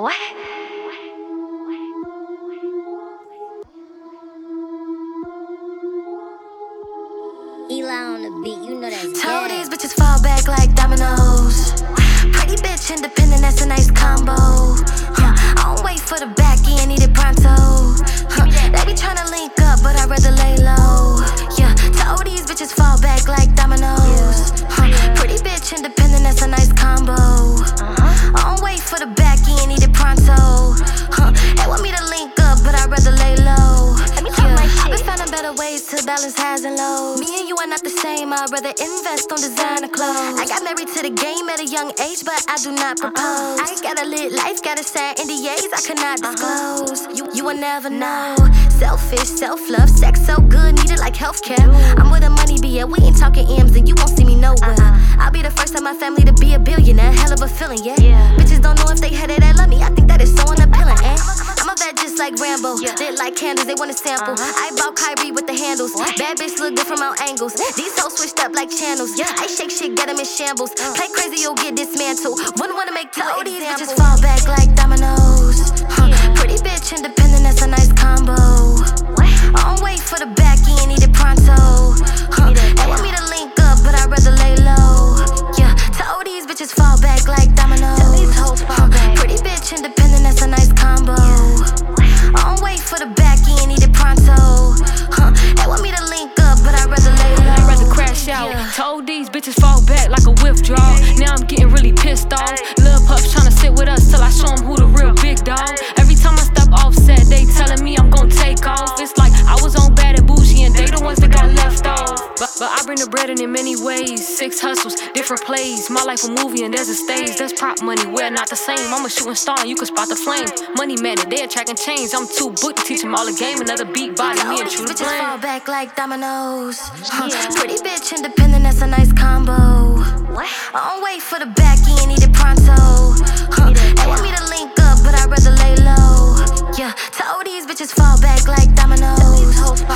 What? Eli on the beat, you know that's Told these bitches fall back like dominoes. Pretty bitch, independent, that's a nice combo. I don't wait for the back end, need it pronto. They be tryna link up, but I'd rather lay low. Yeah, told these bitches fall back like dominoes. Pretty bitch, independent, that's a nice combo. I don't wait for the back end, need it pronto. They want me to link up, but I'd rather lay low. I've been finding better ways to balance highs and lows. Me and you are not the same, I'd rather invest on designer clothes. I got married to the game at a young age, but I do not propose. I got a lit life, gotta sign NDAs I cannot disclose. You will never know. Selfish, self-love, sex so good, need it like healthcare. I'm where the money be at, we ain't talking M's and you won't see me nowhere. I'll be the first in my family to be a billionaire, hell of a feeling, yeah. Bitches don't know if they had it, they love me, I think that is so unappealing, eh? I'm a vet just like Rambo, lit like candles, they wanna sample. I bought Kyrie with the handles, bad bitch look good from all angles. These hoes switched up like channels, I shake shit, get them in shambles. Play crazy, you'll get dismantled. Wouldn't wanna make you an example. These bitches fall back like dominoes. Pretty bitch, independent, that's a nice combo. I don't wait for the back end, need it pronto. They want me to link up, but I'd rather lay low. Yeah, told these bitches fall back like dominoes. Pretty bitch, independent, that's a nice combo. I don't wait for the back end, need it pronto. They want me to link up, but I'd rather lay low. I'd rather crash out. Told these bitches fall back like a withdrawal. Now I'm getting really pissed off. Lil' pups tryna sit with us till I show them who the real big dog. Every time I step off set, they telling me I'm gon' take off. It's like I was on Bad and Bougie and they the ones that got left off. But I bring the bread in many ways. 6 hustles, different plays. My life a movie and there's a stage. That's prop money, we're not the same. I'm a shooting star and you can spot the flame. Money matter, they attracting chains. I'm too booked to teach them all the game. Another beat body, me and true to blame. Fall back like dominoes. Pretty bitch, independent, that's a nice combo. I don't wait for the back end, need it pronto. They want me to link up, but I'd rather lay low. Yeah, told these bitches fall back like dominoes.